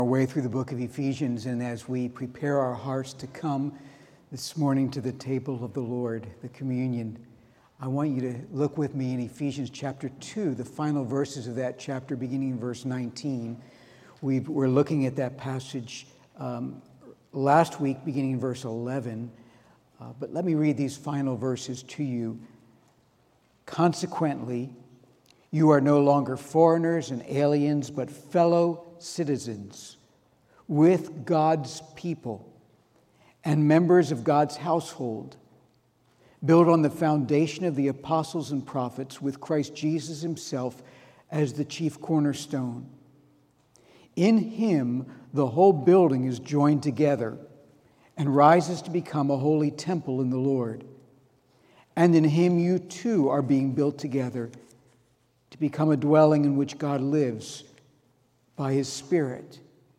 Our way through the book of Ephesians, and as we prepare our hearts to come this morning to the table of the Lord, the communion, I want you to look with me in Ephesians chapter 2, the final verses of that chapter, beginning in verse 19. We're looking at that passage last week, beginning in verse 11. But let me read these final verses to you. Consequently, you are no longer foreigners and aliens, but fellow citizens with God's people and members of God's household, built on the foundation of the apostles and prophets, with Christ Jesus himself as the chief cornerstone. In him, the whole building is joined together and rises to become a holy temple in the Lord. And in him you too are being built together to become a dwelling in which God lives by his Spirit.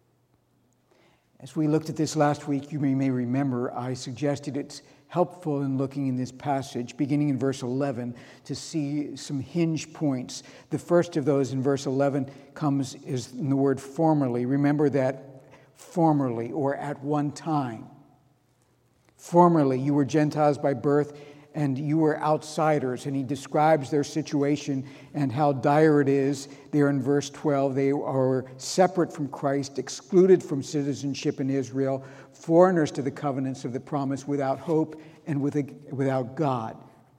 As we looked at this last week, you may remember I suggested it's helpful in looking in this passage, beginning in verse 11, to see some hinge points. The first of those in verse 11 is in the word formerly. Remember that formerly, or at one time. Formerly, you were Gentiles by birth, and you were outsiders. And he describes their situation and how dire it is. There in verse 12, they are separate from Christ, excluded from citizenship in Israel, foreigners to the covenants of the promise, without hope and without God.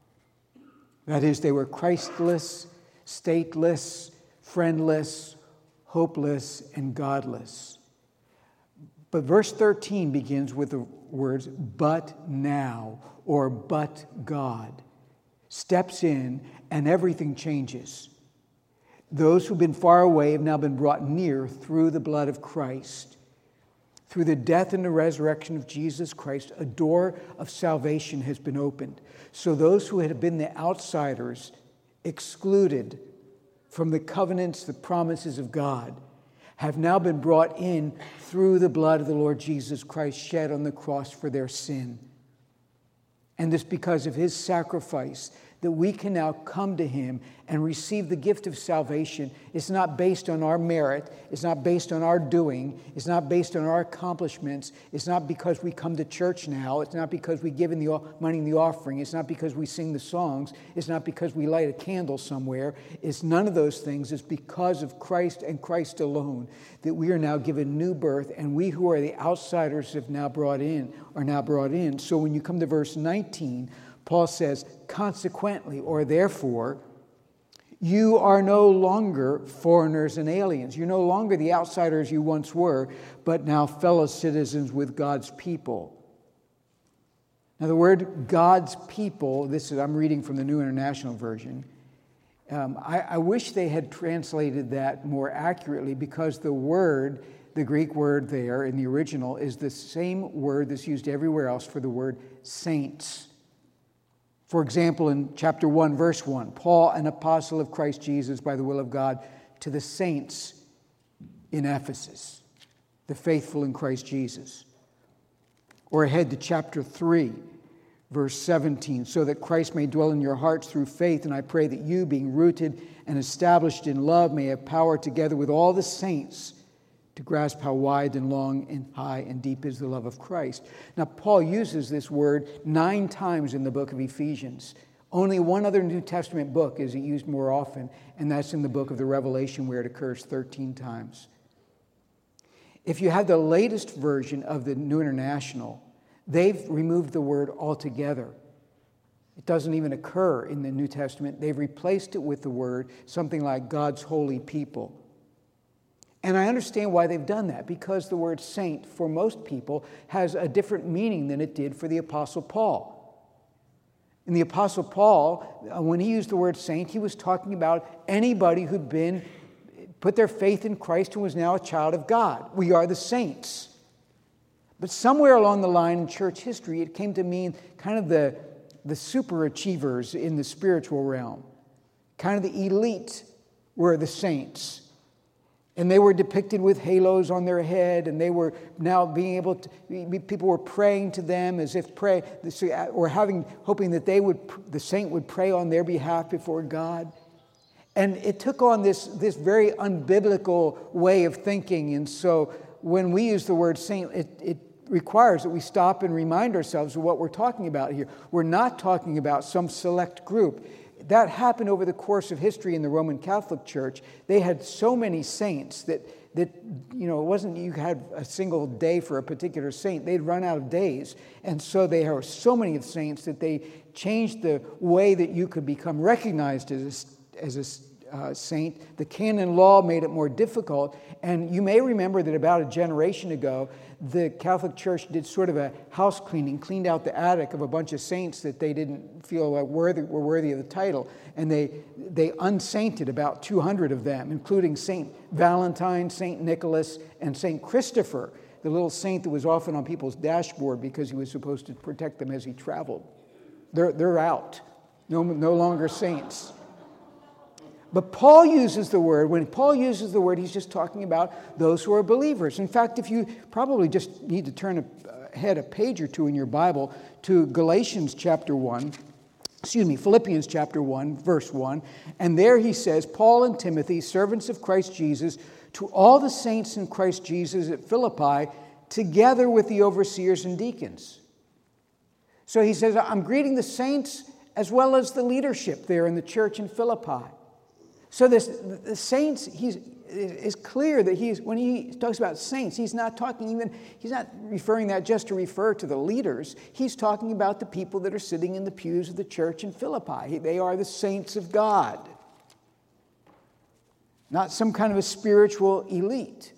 That is, they were Christless, stateless, friendless, hopeless, and godless. But verse 13 begins with the words, but now, or but God, steps in and everything changes. Those who've been far away have now been brought near through the blood of Christ. Through the death and the resurrection of Jesus Christ, a door of salvation has been opened. So those who had been the outsiders, excluded from the covenants, the promises of God, have now been brought in through the blood of the Lord Jesus Christ shed on the cross for their sin. And it's because of his sacrifice that we can now come to him and receive the gift of salvation. It's not based on our merit. It's not based on our doing. It's not based on our accomplishments. It's not because we come to church now. It's not because we give in the money in the offering. It's not because we sing the songs. It's not because we light a candle somewhere. It's none of those things. It's because of Christ and Christ alone that we are now given new birth, and we who are the outsiders are now brought in. So when you come to verse 19, Paul says, consequently, or therefore, you are no longer foreigners and aliens. You're no longer the outsiders you once were, but now fellow citizens with God's people. Now the word God's people, I'm reading from the New International Version. I wish they had translated that more accurately, because the Greek word there in the original is the same word that's used everywhere else for the word saints. For example, in chapter 1, verse 1, Paul, an apostle of Christ Jesus by the will of God, to the saints in Ephesus, the faithful in Christ Jesus. Or ahead to chapter 3, verse 17, so that Christ may dwell in your hearts through faith, and I pray that you, being rooted and established in love, may have power together with all the saints to grasp how wide and long and high and deep is the love of Christ. Now, Paul uses this word 9 times in the book of Ephesians. Only one other New Testament book is it used more often, and that's in the book of the Revelation, where it occurs 13 times. If you have the latest version of the New International, they've removed the word altogether. It doesn't even occur in the New Testament. They've replaced it with the word something like God's holy people. And I understand why they've done that, because the word saint for most people has a different meaning than it did for the Apostle Paul. And the Apostle Paul, when he used the word saint, he was talking about anybody who'd put their faith in Christ and was now a child of God. We are the saints. But somewhere along the line in church history, it came to mean kind of the super achievers in the spiritual realm. Kind of the elite were the saints. And they were depicted with halos on their head, and they were now being able to, people were praying to them as if hoping that the saint would pray on their behalf before God. And it took on this very unbiblical way of thinking. And so when we use the word saint, it requires that we stop and remind ourselves of what we're talking about here. We're not talking about some select group. That happened over the course of history in the Roman Catholic Church. They had so many saints that it wasn't you had a single day for a particular saint. They'd run out of days. And so they have so many of saints that they changed the way that you could become recognized as a saint. The canon law made it more difficult. And you may remember that about a generation ago, the Catholic Church did sort of a house cleaning, cleaned out the attic of a bunch of saints that they didn't feel were worthy of the title. And they unsainted about 200 of them, including St. Valentine, St. Nicholas, and St. Christopher, the little saint that was often on people's dashboard because he was supposed to protect them as he traveled. They're out. No longer saints. But Paul uses the word. When Paul uses the word, he's just talking about those who are believers. In fact, if you probably just need to turn ahead a page or two in your Bible to Philippians chapter 1, verse 1. And there he says, Paul and Timothy, servants of Christ Jesus, to all the saints in Christ Jesus at Philippi, together with the overseers and deacons. So he says, I'm greeting the saints as well as the leadership there in the church in Philippi. So the saints, it's clear that when he talks about saints, he's not referring that just to refer to the leaders. He's talking about the people that are sitting in the pews of the church in Philippi. They are the saints of God, not some kind of a spiritual elite.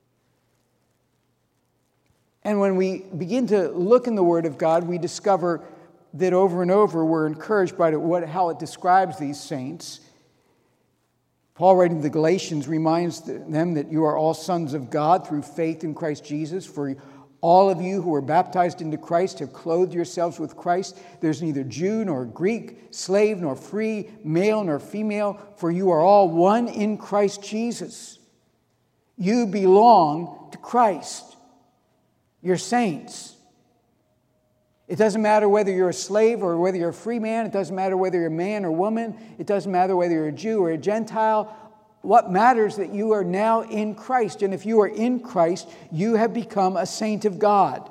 And when we begin to look in the Word of God, we discover that over and over we're encouraged by how it describes these saints. Paul, writing to the Galatians, reminds them that you are all sons of God through faith in Christ Jesus. For all of you who are baptized into Christ have clothed yourselves with Christ. There's neither Jew nor Greek, slave nor free, male nor female, for you are all one in Christ Jesus. You belong to Christ. You're saints. It doesn't matter whether you're a slave or whether you're a free man. It doesn't matter whether you're a man or woman. It doesn't matter whether you're a Jew or a Gentile. What matters is that you are now in Christ. And if you are in Christ, you have become a saint of God.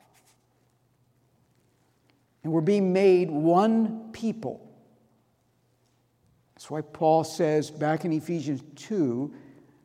And we're being made one people. That's why Paul says back in Ephesians 2,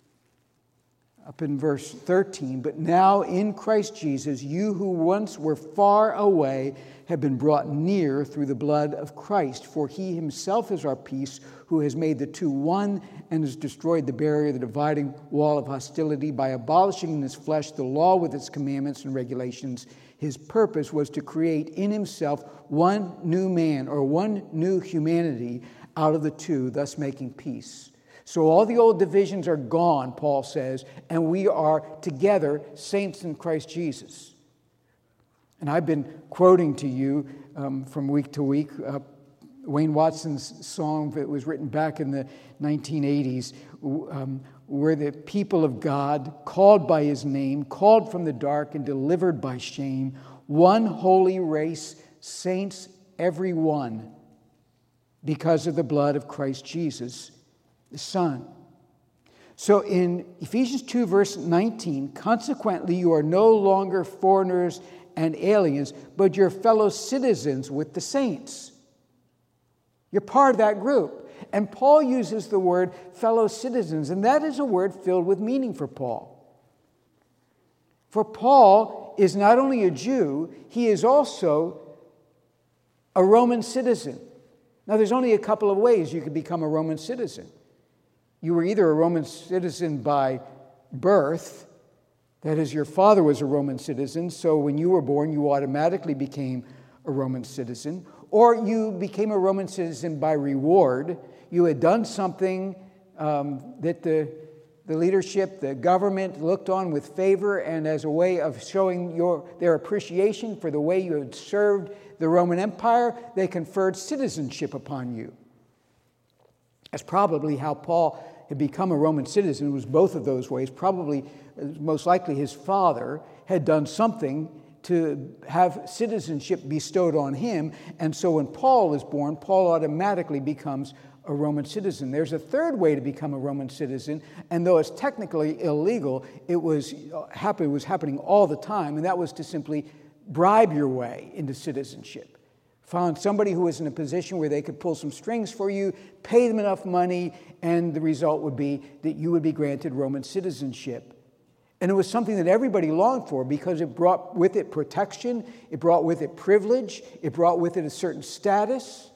up in verse 13, but now in Christ Jesus, you who once were far away have been brought near through the blood of Christ. For he himself is our peace, who has made the two one and has destroyed the barrier, the dividing wall of hostility, by abolishing in his flesh the law with its commandments and regulations. His purpose was to create in himself one new man, or one new humanity, out of the two, thus making peace. So all the old divisions are gone, Paul says, and we are together saints in Christ Jesus. And I've been quoting to you from week to week Wayne Watson's song that was written back in the 1980s, where the people of God, called by his name, called from the dark and delivered by shame, one holy race, saints every one, because of the blood of Christ Jesus, the Son. So in Ephesians 2, verse 19, consequently, you are no longer foreigners and aliens, but you're fellow citizens with the saints. You're part of that group. And Paul uses the word fellow citizens, and that is a word filled with meaning for Paul. For Paul is not only a Jew, he is also a Roman citizen. Now, there's only a couple of ways you could become a Roman citizen. You were either a Roman citizen by birth, that is, your father was a Roman citizen, so when you were born, you automatically became a Roman citizen, or you became a Roman citizen by reward. You had done something that the leadership, the government looked on with favor, and as a way of showing their appreciation for the way you had served the Roman Empire, they conferred citizenship upon you. That's probably how Paul had become a Roman citizen. It was both of those ways. Probably, most likely, his father had done something to have citizenship bestowed on him. And so when Paul is born, Paul automatically becomes a Roman citizen. There's a third way to become a Roman citizen, and though it's technically illegal, it was happening all the time, and that was to simply bribe your way into citizenship. Found somebody who was in a position where they could pull some strings for you, pay them enough money, and the result would be that you would be granted Roman citizenship. And it was something that everybody longed for because it brought with it protection, it brought with it privilege, it brought with it a certain status.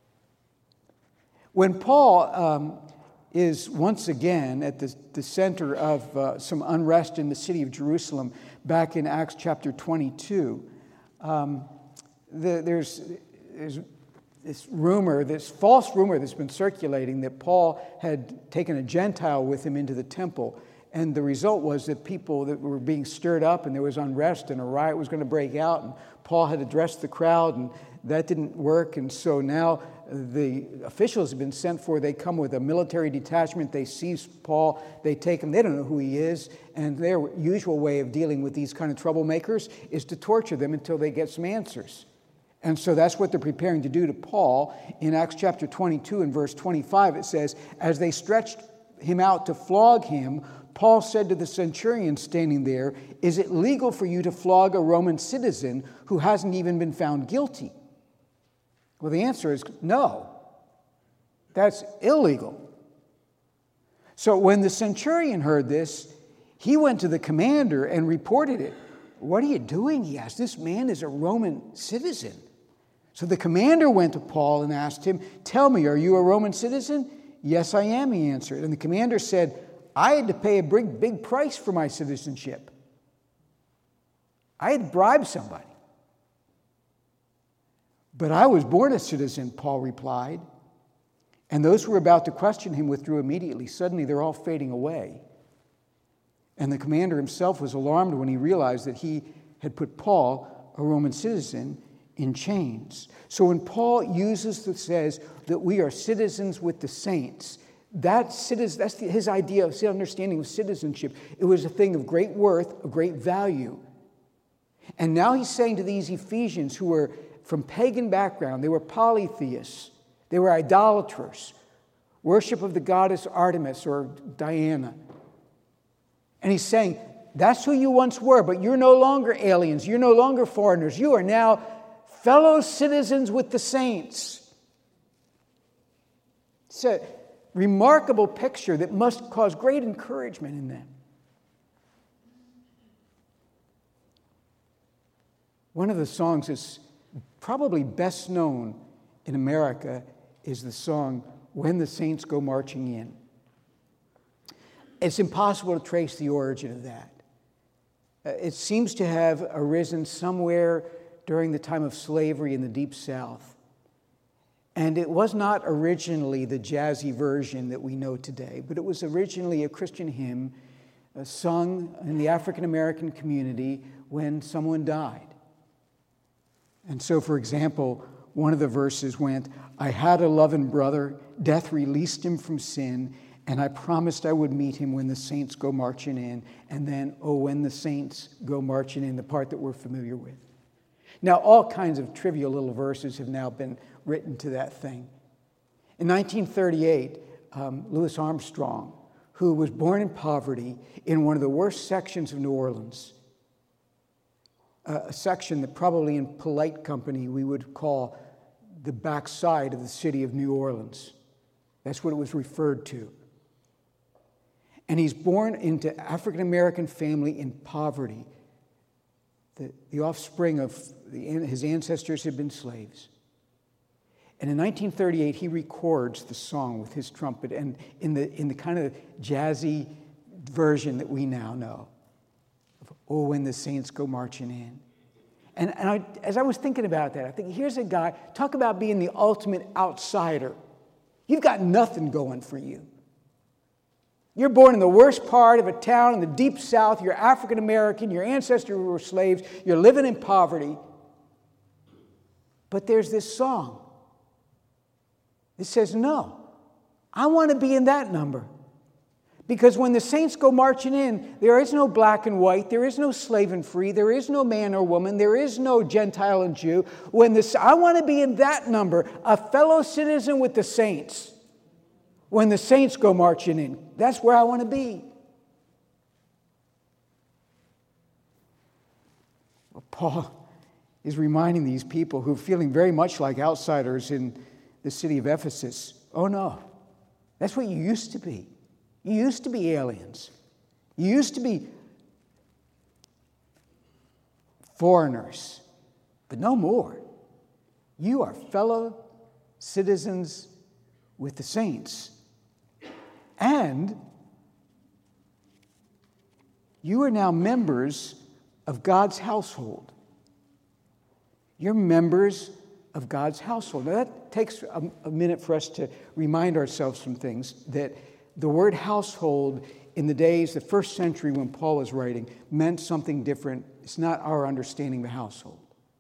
When Paul is once again at the center of some unrest in the city of Jerusalem, back in Acts chapter 22, there's this rumor, this false rumor that's been circulating that Paul had taken a Gentile with him into the temple. And the result was that people that were being stirred up and there was unrest and a riot was going to break out, and Paul had addressed the crowd, and that didn't work. And so now the officials have been sent for. They come with a military detachment. They seize Paul. They take him. They don't know who he is. And their usual way of dealing with these kind of troublemakers is to torture them until they get some answers. And so that's what they're preparing to do to Paul. In Acts chapter 22 and verse 25, it says, as they stretched him out to flog him, Paul said to the centurion standing there, is it legal for you to flog a Roman citizen who hasn't even been found guilty? Well, the answer is no. That's illegal. So when the centurion heard this, he went to the commander and reported it. What are you doing? He asked. This man is a Roman citizen. So the commander went to Paul and asked him, tell me, are you a Roman citizen? Yes, I am, he answered. And the commander said, I had to pay a big price for my citizenship. I had bribed somebody. But I was born a citizen, Paul replied. And those who were about to question him withdrew immediately. Suddenly, they're all fading away. And the commander himself was alarmed when he realized that he had put Paul, a Roman citizen, in chains. So when Paul says that we are citizens with the saints, that's his idea of his understanding of citizenship. It was a thing of great worth, of great value. And now he's saying to these Ephesians who were from pagan background, they were polytheists, they were idolaters, worship of the goddess Artemis or Diana. And he's saying, that's who you once were, but you're no longer aliens, you're no longer foreigners, you are now fellow citizens with the saints. It's a remarkable picture that must cause great encouragement in them. One of the songs that's probably best known in America is the song, When the Saints Go Marching In. It's impossible to trace the origin of that. It seems to have arisen somewhere during the time of slavery in the Deep South. And it was not originally the jazzy version that we know today, but it was originally a Christian hymn sung in the African American community when someone died. And so, for example, one of the verses went, I had a loving brother, death released him from sin, and I promised I would meet him when the saints go marching in. And then, oh, when the saints go marching in, the part that we're familiar with. Now, all kinds of trivial little verses have now been written to that thing. In 1938, Louis Armstrong, who was born in poverty in one of the worst sections of New Orleans, a section that probably in polite company we would call the backside of the city of New Orleans. That's what it was referred to. And he's born into African-American family in poverty. The offspring of his ancestors had been slaves. And in 1938, he records the song with his trumpet, and in the kind of jazzy version that we now know. Of, oh, when the saints go marching in. And as I was thinking about that, I think, here's a guy, talk about being the ultimate outsider. You've got nothing going for you. You're born in the worst part of a town in the Deep South. You're African American. Your ancestors were slaves. You're living in poverty. But there's this song. It says, no, I want to be in that number. Because when the saints go marching in, there is no black and white. There is no slave and free. There is no man or woman. There is no Gentile and Jew. I want to be in that number, a fellow citizen with the saints. When the saints go marching in, that's where I want to be. Well, Paul is reminding these people who are feeling very much like outsiders in the city of Ephesus, oh no, that's what you used to be. You used to be aliens. You used to be foreigners, but no more. You are fellow citizens with the saints. And you are now members of God's household. You're members of God's household. Now that takes a minute for us to remind ourselves some things, that the word household in the days, the first century when Paul was writing, meant something different. It's not our understanding of the household.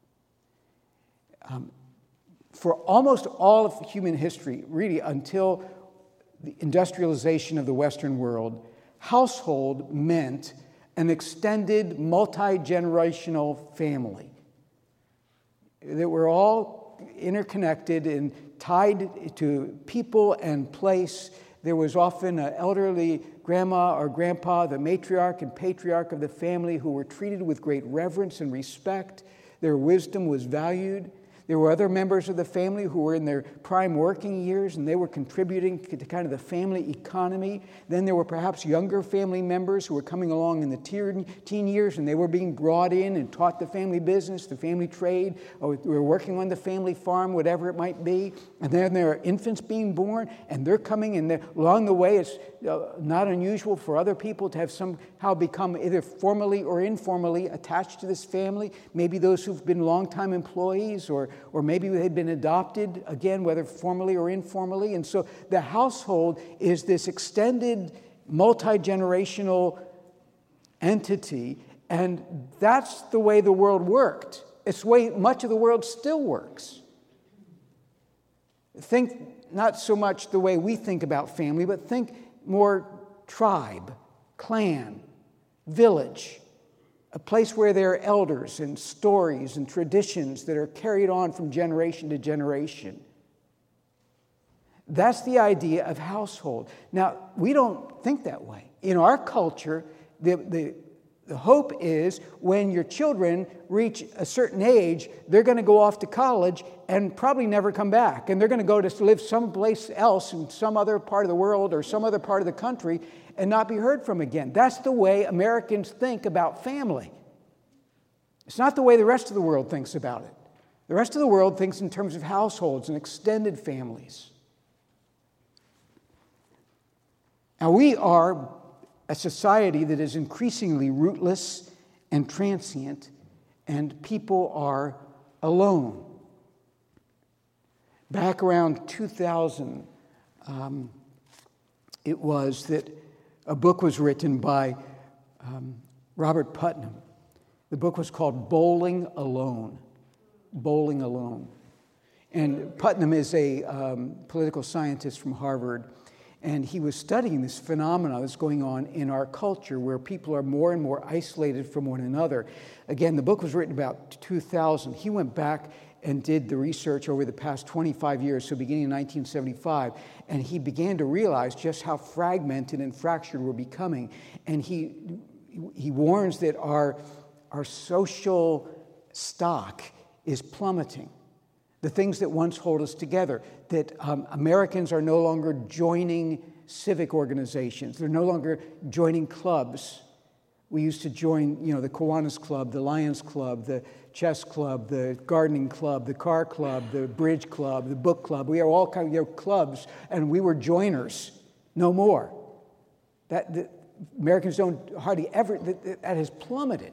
For almost all of human history, really until the industrialization of the Western world, household meant an extended, multi-generational family. That were all interconnected and tied to people and place. There was often an elderly grandma or grandpa, the matriarch and patriarch of the family, who were treated with great reverence and respect. Their wisdom was valued. There were other members of the family who were in their prime working years, and they were contributing to kind of the family economy. Then there were perhaps younger family members who were coming along in the teen years, and they were being brought in and taught the family business, the family trade, or were working on the family farm, whatever it might be. And then there are infants being born, and they're coming, and along the way it's not unusual for other people to have somehow become either formally or informally attached to this family. Maybe those who've been longtime employees, or maybe they'd been adopted, again, whether formally or informally. And so the household is this extended, multi-generational entity, and that's the way the world worked. It's the way much of the world still works. Think not so much the way we think about family, but think more tribe, clan, village, a place where there are elders and stories and traditions that are carried on from generation to generation. That's the idea of household. Now, we don't think that way. In our culture, the hope is when your children reach a certain age, they're going to go off to college and probably never come back. And they're going to go to live someplace else in some other part of the world or some other part of the country and not be heard from again. That's the way Americans think about family. It's not the way the rest of the world thinks about it. The rest of the world thinks in terms of households and extended families. Now, we are a society that is increasingly rootless and transient, and people are alone. Back around 2000, it was that a book was written by Robert Putnam. The book was called Bowling Alone. Bowling Alone. And Putnam is a political scientist from Harvard, and he was studying this phenomenon that's going on in our culture where people are more and more isolated from one another. Again, the book was written about 2000. He went back and did the research over the past 25 years, so beginning in 1975, and he began to realize just how fragmented and fractured we're becoming. And he warns that our social stock is plummeting. The things that once hold us together, that Americans are no longer joining civic organizations. They're no longer joining clubs. We used to join, the Kiwanis Club, the Lions Club, the Chess Club, the Gardening Club, the Car Club, the Bridge Club, the Book Club. We are all kind of clubs, and we were joiners. No more. Americans don't hardly ever, that has plummeted.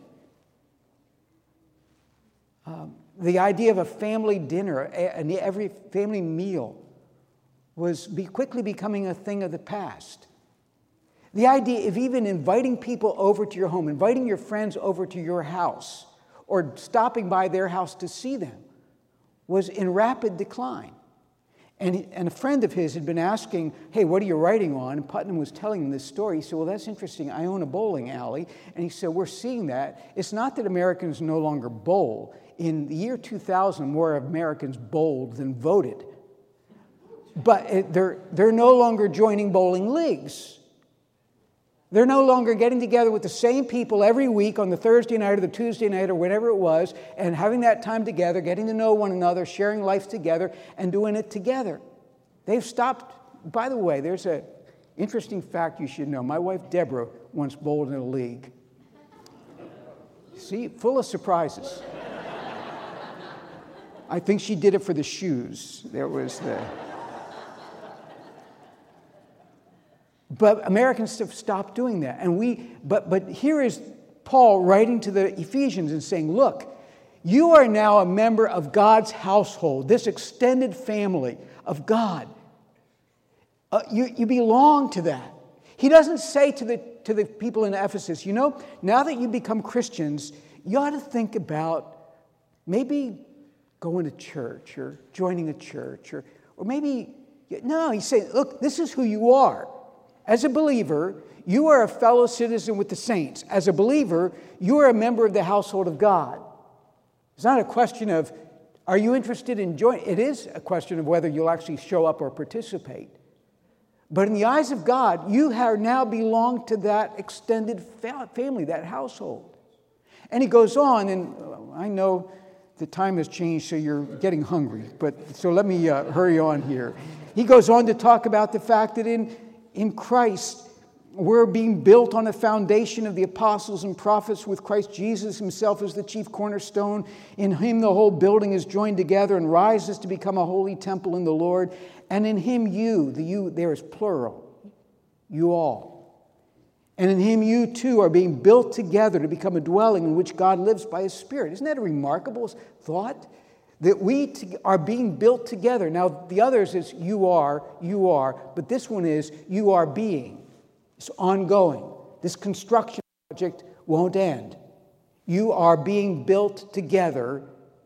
The idea of a family dinner, and every family meal, was quickly becoming a thing of the past. The idea of even inviting people over to your home, inviting your friends over to your house, or stopping by their house to see them, was in rapid decline. And a friend of his had been asking, hey, what are you writing on? And Putnam was telling him this story. He said, well, that's interesting. I own a bowling alley. And he said, we're seeing that. It's not that Americans no longer bowl. In the year 2000, more Americans bowled than voted. But they're no longer joining bowling leagues. They're no longer getting together with the same people every week on the Thursday night or the Tuesday night or whenever it was, and having that time together, getting to know one another, sharing life together, and doing it together. They've stopped. By the way, there's an interesting fact you should know. My wife, Deborah, once bowled in a league. See, full of surprises. I think she did it for the shoes. There was the... But Americans have stopped doing that. But here is Paul writing to the Ephesians and saying, look, you are now a member of God's household, this extended family of God. You belong to that. He doesn't say to the people in Ephesus, now that you become Christians, you ought to think about maybe going to church or joining a church or maybe, no, he's saying, look, this is who you are. As a believer, you are a fellow citizen with the saints. As a believer, you are a member of the household of God. It's not a question of, are you interested in joining? It is a question of whether you'll actually show up or participate. But in the eyes of God, you have now belong to that extended family, that household. And he goes on, and I know the time has changed, so you're getting hungry. So let me hurry on here. He goes on to talk about the fact that in Christ, we're being built on a foundation of the apostles and prophets with Christ Jesus himself as the chief cornerstone. In him the whole building is joined together and rises to become a holy temple in the Lord. And in him the you there is plural, you all. And in him you too are being built together to become a dwelling in which God lives by his Spirit. Isn't that a remarkable thought? That we are being built together. Now, the others is you are, but this one is you are being. It's ongoing. This construction project won't end. You are being built together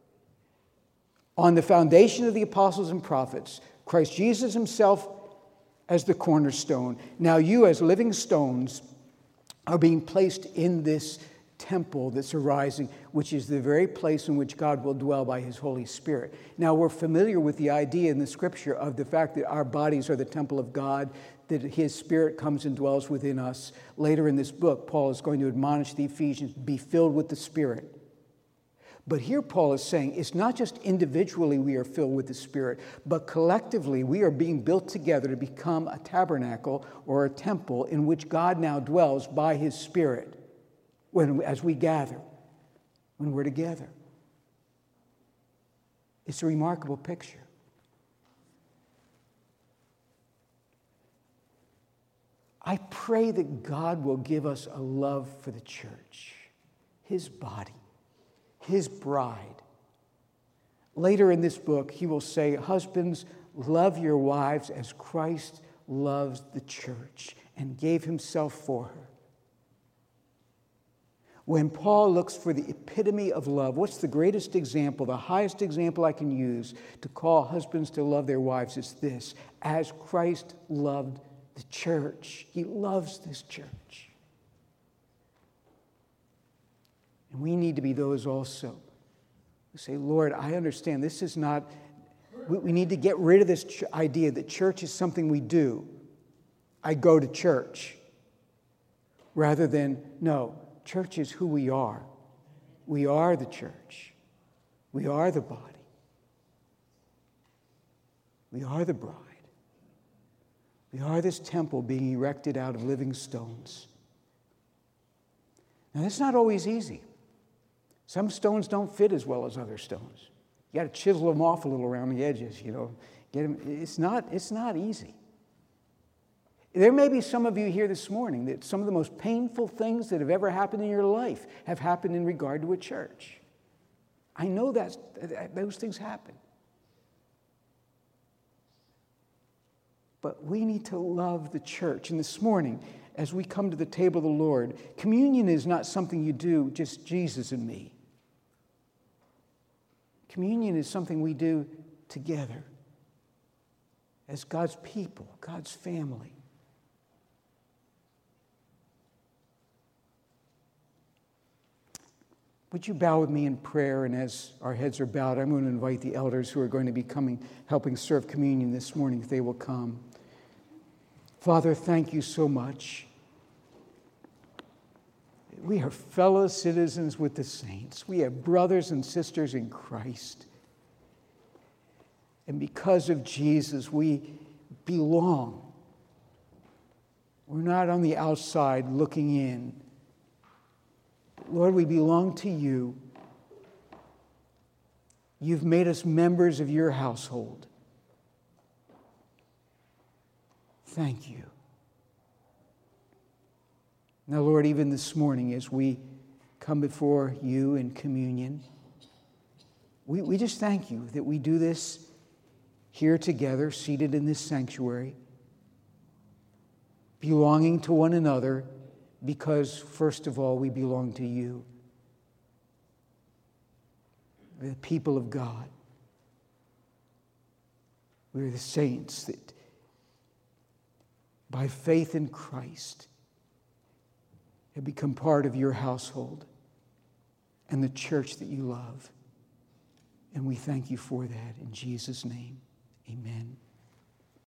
on the foundation of the apostles and prophets, Christ Jesus himself as the cornerstone. Now you as living stones are being placed in this temple that's arising, which is the very place in which God will dwell by his Holy Spirit. Now, we're familiar with the idea in the Scripture of the fact that our bodies are the temple of God, that his Spirit comes and dwells within us. Later in this book, Paul is going to admonish the Ephesians, be filled with the Spirit. But here Paul is saying it's not just individually we are filled with the Spirit, but collectively we are being built together to become a tabernacle or a temple in which God now dwells by his Spirit. As we gather, when we're together. It's a remarkable picture. I pray that God will give us a love for the church, his body, his bride. Later in this book, he will say, husbands, love your wives as Christ loves the church and gave himself for her. When Paul looks for the epitome of love, what's the greatest example, the highest example I can use to call husbands to love their wives is this: as Christ loved the church. He loves this church. And we need to be those also who say, Lord, I understand this is not, we need to get rid of this idea that church is something we do. I go to church. Rather than, no, church is who we are. We are the church. We are the body. We are the bride. We are this temple being erected out of living stones. Now, that's not always easy. Some stones don't fit as well as other stones. You got to chisel them off a little around the edges, Get them. It's not easy. There may be some of you here this morning that some of the most painful things that have ever happened in your life have happened in regard to a church. I know that those things happen. But we need to love the church. And this morning, as we come to the table of the Lord, communion is not something you do just Jesus and me. Communion is something we do together as God's people, God's family. Would you bow with me in prayer? And as our heads are bowed, I'm going to invite the elders who are going to be coming, helping serve communion this morning, if they will come. Father, thank you so much. We are fellow citizens with the saints. We have brothers and sisters in Christ. And because of Jesus, we belong. We're not on the outside looking in. Lord, we belong to you. You've made us members of your household. Thank you. Now, Lord, even this morning as we come before you in communion, we just thank you that we do this here together, seated in this sanctuary, belonging to one another, because, first of all, we belong to you, the people of God. We're the saints that, by faith in Christ, have become part of your household and the church that you love. And we thank you for that. In Jesus' name, amen.